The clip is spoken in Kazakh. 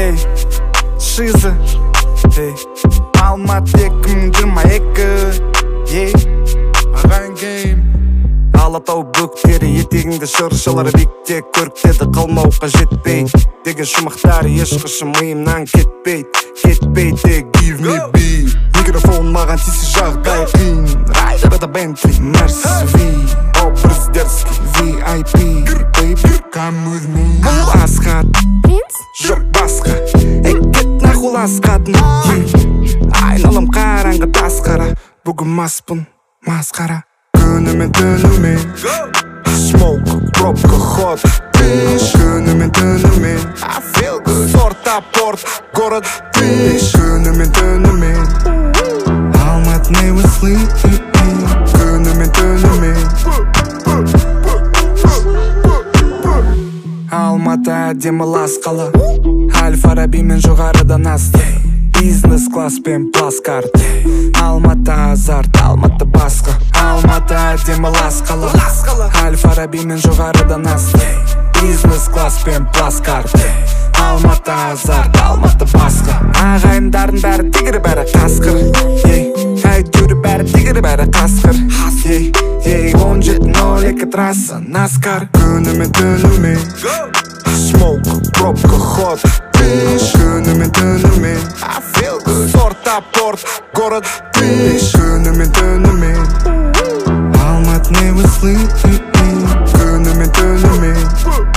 ей, шиза, ей, Алматы 2022, ей, ағайын гейм. Алатау бөктері етегіңді шыршалар биікте көріктеді қалмауға жетпей деген шумақтары ешқашан миымнан кетпейді give me beat микрофон маған тисе жағдай қиын райдерда Бентли Мерседес образ дерзкий VIP baby come with me бұл асқат принц жоқ басқа кет нахуй асқатын айналам қараңғы тасқара бүгін маспын масқара күнімен түнімен Smoke, пробка, ход, пиш күнімен түнімен I feel good Сорта, порт, город, пиш күнімен түнімен Алматы не sleep күнімен түнімен Алматы әдемі лас қала Әл-Фараби мен жоғарыдан асты Бизнес-класс пен пласкарт Алматы азарт, Алматы басқа Алматы әдемі лас қала Әл-Фараби мен жоғарыдан асты Бизнес-класс пен пласкарт Алматы азарт, Алматы басқа Ағайындардың бәрі тигір, бәрі қасқыр әйтеуір бәрі тигір, бәрі қасқыр 17.02 трасса, наскар күнімен түнімен Smoke, пробка, ход, пиш күнімен түнімен I feel good Сорта, порт, город, пиш күнімен түнімен Алматы не sleep күнімен түнімен